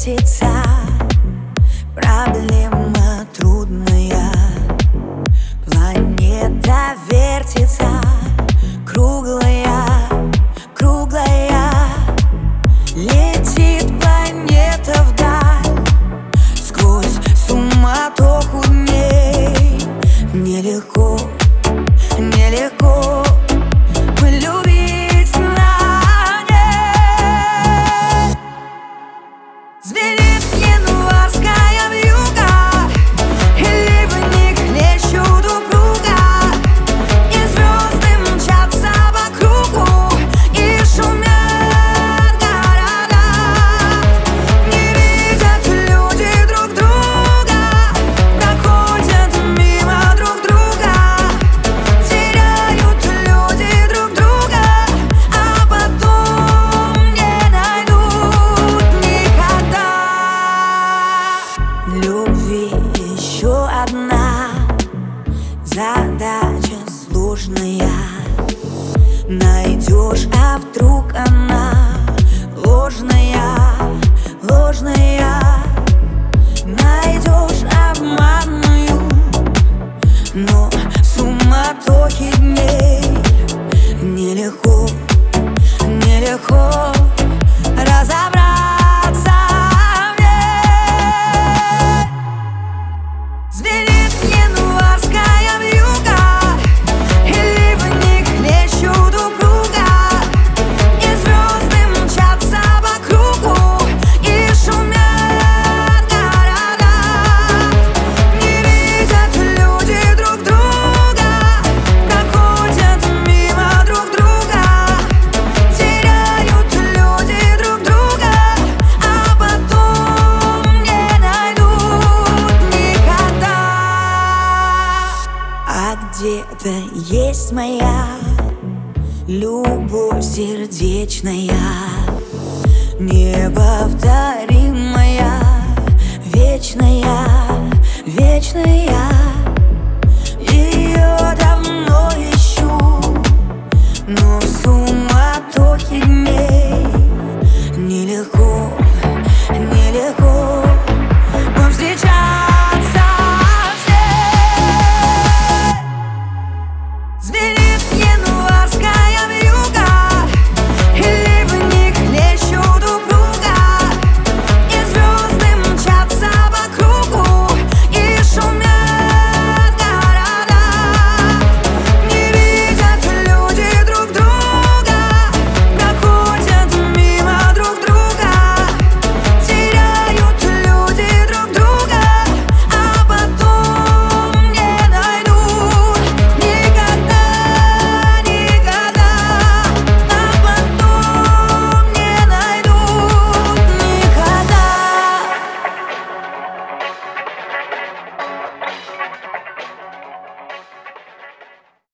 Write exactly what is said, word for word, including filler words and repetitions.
вертится, проблема трудная. Планета вертится, круглая, круглая. Летит планета вдаль, сквозь суматоху дней. Нелегко, нелегко полюбить на ней. Звенит январская вьюга, и ливни в них хлещут упруга, и звезды мчатся по кругу, и шумят города. Не видят люди друг друга, проходят мимо друг друга, теряют люди друг друга, а потом не найдут никогда. Любви еще одна задача сложная. Найдешь, а вдруг она ложная, ложная. Найдешь обманную, но в суматохе дней нелегко, нелегко разобраться в ней. Звенит январская вьюга, и ливни хлещут упруга, и звезды мчатся по кругу, и шумят города. Не видят люди друг друга, проходят мимо друг друга, теряют люди друг друга, а потом не найдут никогда. А где-то есть моя любовь сердечная, неповторимая, вечная, вечная.